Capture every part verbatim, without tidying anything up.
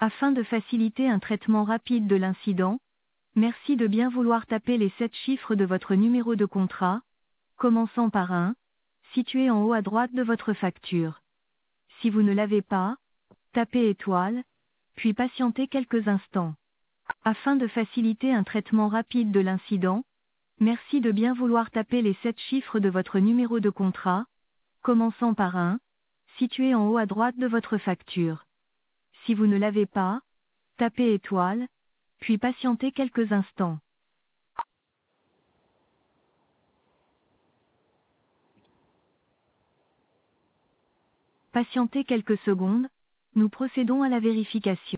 Afin de faciliter un traitement rapide de l'incident, merci de bien vouloir taper les sept chiffres de votre numéro de contrat, commençant par un, situé en haut à droite de votre facture. Si vous ne l'avez pas, tapez étoile, puis patientez quelques instants. Afin de faciliter un traitement rapide de l'incident, merci de bien vouloir taper les sept chiffres de votre numéro de contrat, commençant par un, situé en haut à droite de votre facture. Si vous ne l'avez pas, tapez étoile, puis patientez quelques instants. Patientez quelques secondes, nous procédons à la vérification.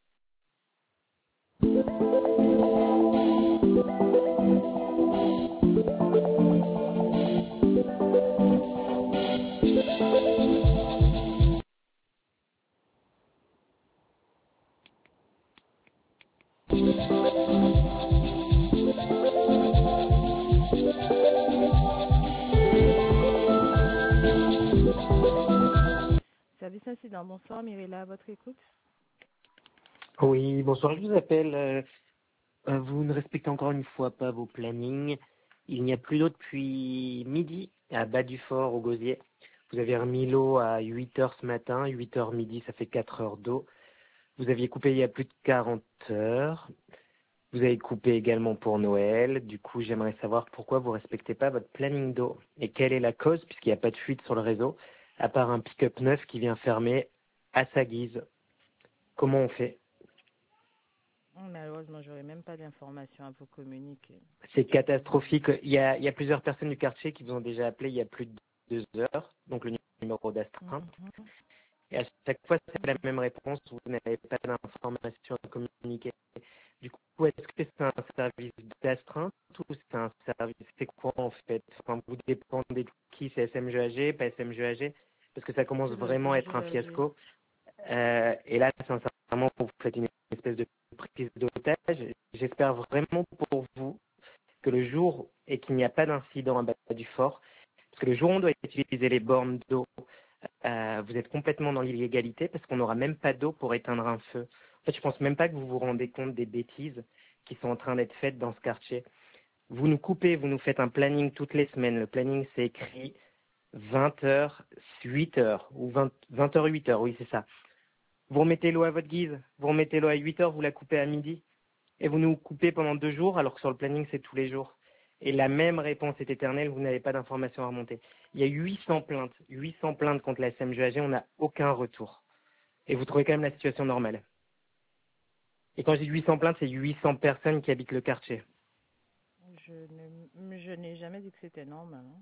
Service incident, bonsoir Mirella, à votre écoute. Oui, bonsoir, je vous appelle. euh, euh, vous ne respectez encore une fois pas vos plannings. Il n'y a plus d'eau depuis midi à Bas-du-Fort, au Gosier. Vous avez remis l'eau à huit heures ce matin, huit heures midi, ça fait quatre heures d'eau. Vous aviez coupé il y a plus de quarante heures. Vous avez coupé également pour Noël. Du coup, j'aimerais savoir pourquoi vous ne respectez pas votre planning d'eau et quelle est la cause, puisqu'il n'y a pas de fuite sur le réseau, à part un pick-up neuf qui vient fermer à sa guise. Comment on fait? Malheureusement, je n'aurai même pas d'informations à vous communiquer. C'est catastrophique. Il y, a, il y a plusieurs personnes du quartier qui vous ont déjà appelé il y a plus de deux heures, donc le numéro d'astreinte. Mhm. Et à chaque fois, c'est la même réponse, vous n'avez pas d'informations à communiquer. Du coup, est-ce que c'est un service d'astreinte ou c'est un service, c'est quoi en fait? Enfin, vous dépendez de qui? C'est S M G A G, pas S M G A G? Parce que ça commence C'est le vraiment à être un S M G A G. fiasco. Euh, et là, sincèrement, vous faites une espèce de prise d'otage. J'espère vraiment pour vous que le jour et qu'il n'y a pas d'incident à bas du fort, parce que le jour où on doit utiliser les bornes d'eau, euh, vous êtes complètement dans l'illégalité parce qu'on n'aura même pas d'eau pour éteindre un feu. En fait, je pense même pas que vous vous rendez compte des bêtises qui sont en train d'être faites dans ce quartier. Vous nous coupez, vous nous faites un planning toutes les semaines. Le planning, c'est écrit vingt heures, huit heures, ou vingt, vingt heures, huit heures, oui, c'est ça. Vous remettez l'eau à votre guise, vous remettez l'eau à huit heures, vous la coupez à midi, et vous nous coupez pendant deux jours, alors que sur le planning, c'est tous les jours. Et la même réponse est éternelle, vous n'avez pas d'informations à remonter. Il y a huit cents plaintes, huit cents plaintes contre la S M G A G, on n'a aucun retour. Et vous trouvez quand même la situation normale. Et quand je dis huit cents plaintes, c'est huit cents personnes qui habitent le quartier. Je ne, je n'ai jamais dit que c'était normal. Hein.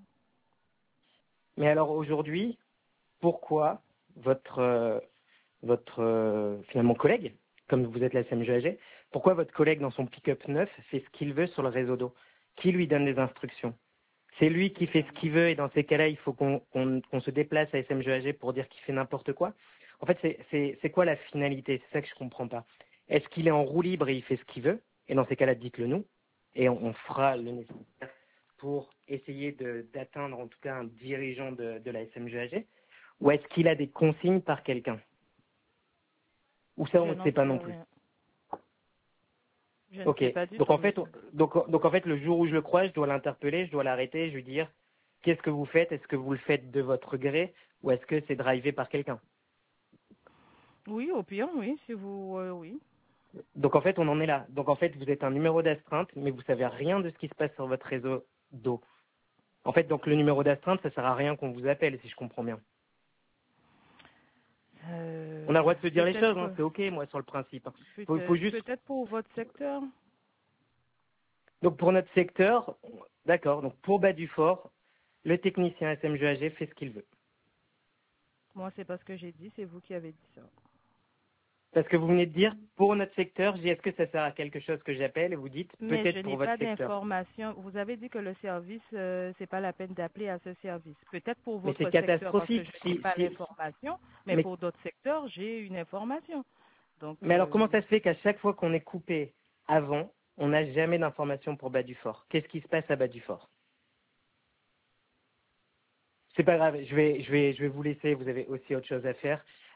Mais alors aujourd'hui, pourquoi votre, euh, votre euh, finalement collègue, comme vous êtes la S M G A G, pourquoi votre collègue dans son pick-up neuf fait ce qu'il veut sur le réseau d'eau? Qui lui donne des instructions? C'est lui qui fait ce qu'il veut et dans ces cas-là, il faut qu'on qu'on, qu'on se déplace à S M G A G pour dire qu'il fait n'importe quoi. En fait, c'est, c'est, c'est quoi la finalité? C'est ça que je comprends pas. Est-ce qu'il est en roue libre et il fait ce qu'il veut? Et dans ces cas-là, dites-le nous. Et on, on fera le nécessaire pour essayer de, d'atteindre en tout cas un dirigeant de, de la S M G A G. Ou est-ce qu'il a des consignes par quelqu'un? Ou ça, Je on ne n'en sait pas sais non plus. rien. Je ne Ok. sais pas du Donc tout, en fait, monsieur. on- donc, donc en fait, le jour où je le croise, je dois l'interpeller, je dois l'arrêter, je lui dire qu'est-ce que vous faites? Est-ce que vous le faites de votre gré ou est-ce que c'est drivé par quelqu'un? Oui, au pire, oui, si vous, euh, oui. Donc en fait, on en est là. Donc en fait, vous êtes un numéro d'astreinte, mais vous savez rien de ce qui se passe sur votre réseau d'eau. En fait, donc le numéro d'astreinte, ça sert à rien qu'on vous appelle, si je comprends bien. On a le Euh, droit de se dire les choses, hein, peut-être, c'est ok, moi, sur le principe. Faut, faut peut-être, juste. peut-être pour votre secteur. Donc pour notre secteur, d'accord. Donc pour Bas du Fort, le technicien S M G A G fait ce qu'il veut. Moi, c'est pas ce que j'ai dit, c'est vous qui avez dit ça. Parce que vous venez de dire, pour notre secteur, j'ai est-ce que ça sert à quelque chose que j'appelle et vous dites Mais je peut-être n'ai pour votre pas secteur. d'informations. Vous avez dit que le service, euh, c'est pas la peine d'appeler à ce service. Peut-être pour Mais c'est votre secteur parce que catastrophique. je n'ai Si, pas si, l'information, mais mais, pour d'autres secteurs, j'ai une information. Donc, mais alors euh, comment ça se fait qu'à chaque fois qu'on est coupé avant, on n'a jamais d'informations pour Bas du Fort? Qu'est-ce qui se passe à Bas du Fort? C'est pas grave, je vais, je vais, je vais vous laisser. Vous avez aussi autre chose à faire.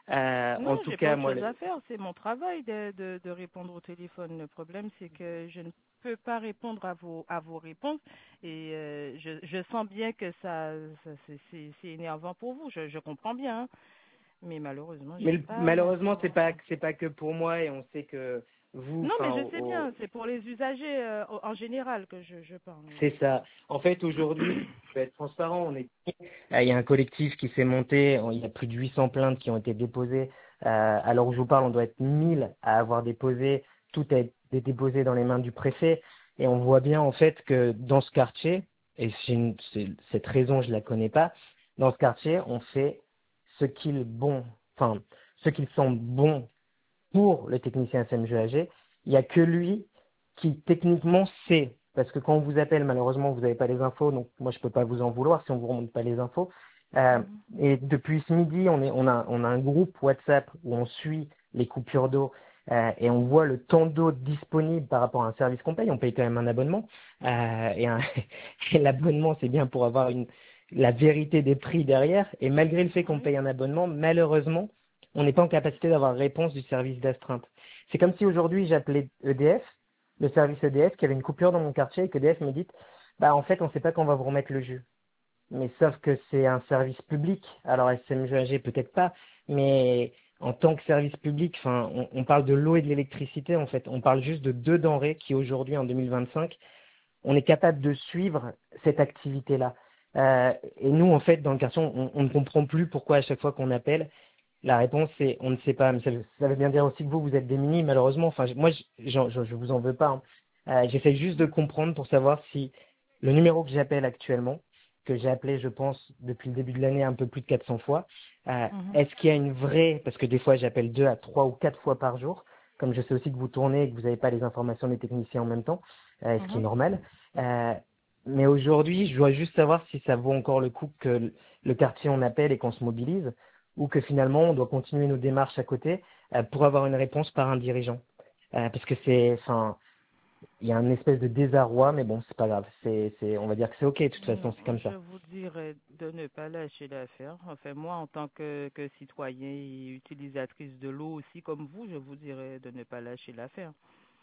Euh, en Non, tout j'ai cas, pas autre moi, chose le- à faire. C'est mon travail de, de, de répondre au téléphone. Le problème, c'est que je ne peux pas répondre à vos à vos réponses et euh, je, je sens bien que ça, ça c'est c'est- c'est énervant pour vous. Je, je comprends bien, hein. Mais malheureusement, mais j'ai le- pas malheureusement, c'est pas d'informations. c'est pas que pour moi et on sait que vous, Non, mais enfin, je sais au- bien. C'est pour les usagers euh, en général que je, je parle. c'est ça. En fait, aujourd'hui, je vais être transparent. On est, euh, il y a un collectif qui s'est monté. Il y a plus de huit cents plaintes qui ont été déposées. Euh, à l'heure où je vous parle, on doit être mille à avoir déposé. Tout a été déposé dans les mains du préfet. Et on voit bien en fait que dans ce quartier, et c'est une- c'est- cette raison, je la connais pas. Dans ce quartier, on fait ce qu'il bon, enfin, ce qu'il semble bon pour le technicien S M G A G. Il n'y a que lui qui techniquement sait, parce que quand on vous appelle, malheureusement, vous n'avez pas les infos, donc moi je peux pas vous en vouloir si on vous remonte pas les infos. Euh, Mhm. et depuis ce midi, on, est, on, a, on a un groupe WhatsApp où on suit les coupures d'eau euh, et on voit le temps d'eau disponible par rapport à un service qu'on paye. On paye quand même un abonnement. Euh, et un- et l'abonnement, c'est bien pour avoir une, la vérité des prix derrière. Et malgré le fait qu'on Oui. paye un abonnement, malheureusement, on n'est pas en capacité d'avoir réponse du service d'astreinte. C'est comme si aujourd'hui j'appelais E D F, le service E D F, qu'il y avait une coupure dans mon quartier et que E D F me dit, bah en fait on ne sait pas quand on va vous remettre le jus. Mais sauf que c'est un service public. Alors S M G A G peut-être pas, mais en tant que service public, enfin on, on parle de l'eau et de l'électricité en fait. On parle juste de deux denrées qui aujourd'hui en deux mille vingt-cinq, on est capable de suivre cette activité-là. Euh, et nous en fait dans le quartier, on, on ne comprend plus pourquoi à chaque fois qu'on appelle la réponse c'est on ne sait pas. Mais ça, veut ça veut bien dire aussi que vous, vous êtes démunis, malheureusement. Enfin, je- moi, je, j'en- je, je vous en veux pas, hein. Euh, J'essaie juste de comprendre pour savoir si le numéro que j'appelle actuellement, que j'ai appelé, je pense, depuis le début de l'année un peu plus de quatre cents fois, euh, Mhm. est-ce qu'il y a une vraie, parce que des fois j'appelle deux à trois ou quatre fois par jour, comme je sais aussi que vous tournez et que vous n'avez pas les informations des techniciens en même temps, euh, ce qui est Mhm. normal. Euh, mais aujourd'hui, je dois juste savoir si ça vaut encore le coup que le quartier on appelle et qu'on se mobilise, ou que finalement on doit continuer nos démarches à côté euh, pour avoir une réponse par un dirigeant. Euh, parce que c'est, enfin, il y a une espèce de désarroi, mais bon, c'est pas grave. C'est, c'est, on va dire que c'est ok. De toute façon, Non, c'est comme je ça. vous dirais de ne pas lâcher l'affaire. Enfin, moi, en tant que, que citoyen et utilisatrice de l'eau aussi, comme vous, je vous dirais de ne pas lâcher l'affaire.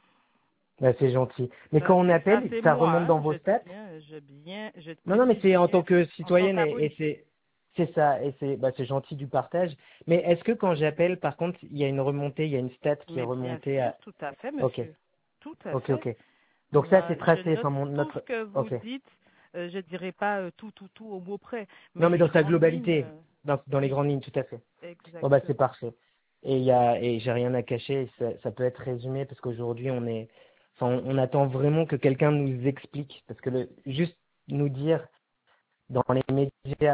Là, c'est gentil. Mais Ça, quand on c'est ça, appelle, c'est ça moi, remonte hein. dans Je vos stats. tiens, je bien, je Non, non, mais précise c'est en bien tant que en tant citoyenne et, et qu'abonné. c'est, c'est ça. Et c'est, bah, c'est gentil du partage. Mais est-ce que quand j'appelle, par contre, il y a une remontée, il y a une stat qui est Mais bien remontée sûr, à. tout à fait, Ok, monsieur. Tout à ok, fait. ok. Donc ça, Moi, c'est je tracé. note Enfin, mon, tout ce notre. que vous Ok. dites. Euh, je dirais pas euh, tout, tout, tout au mot près, Non, mais mais les dans sa grandes lignes, globalité, euh, dans, dans les oui, grandes lignes, tout à fait. Bon bah c'est exactement. parfait. Et il y a et j'ai rien à cacher. et Ça, ça peut être résumé parce qu'aujourd'hui on est, enfin on, on attend vraiment que quelqu'un nous explique parce que le juste nous dire dans les médias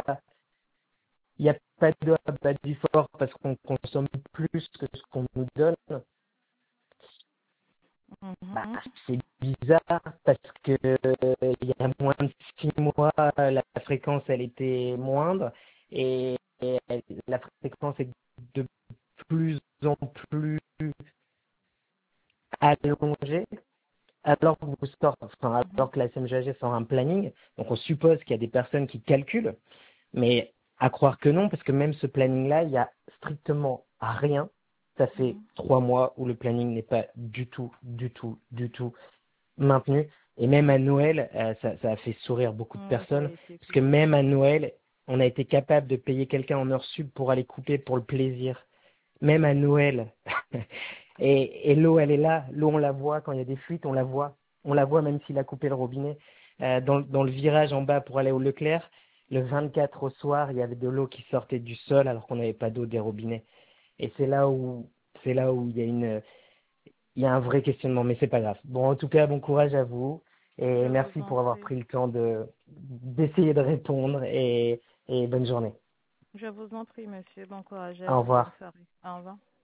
il n'y a pas de pas du fort parce qu'on consomme plus que ce qu'on nous donne. Bah, Mhm. c'est bizarre parce que euh, il y a moins de six mois la fréquence elle était moindre et, et la fréquence est de plus en plus allongée alors que vous sortez, enfin, Mhm. alors que la S M G A G sort un planning. Donc on suppose qu'il y a des personnes qui calculent, mais à croire que non, parce que même ce planning-là, il y a strictement rien. Ça fait Mhm. trois mois où le planning n'est pas du tout, du tout, du tout maintenu. Et même à Noël, euh, ça, ça a fait sourire beaucoup de Ouais, ça a personnes, été parce que coupé. même à Noël, on a été capable de payer quelqu'un en heure sub pour aller couper pour le plaisir. Même à Noël. et et l'eau, elle est là. L'eau, on la voit. Quand il y a des fuites, on la voit. On la voit même s'il a coupé le robinet. Euh, dans, dans le virage en bas pour aller au Leclerc, le vingt-quatre au soir, il y avait de l'eau qui sortait du sol alors qu'on n'avait pas d'eau des robinets. Et c'est là où c'est là où il y a une il y a un vrai questionnement, mais c'est pas grave. Bon, en tout cas, bon courage à vous Je et vous merci en pour avoir prie. pris le temps de d'essayer de répondre et, et bonne journée. Je vous en prie, monsieur. Bon courage à Au vous. Bonne revoir. soirée. Au revoir.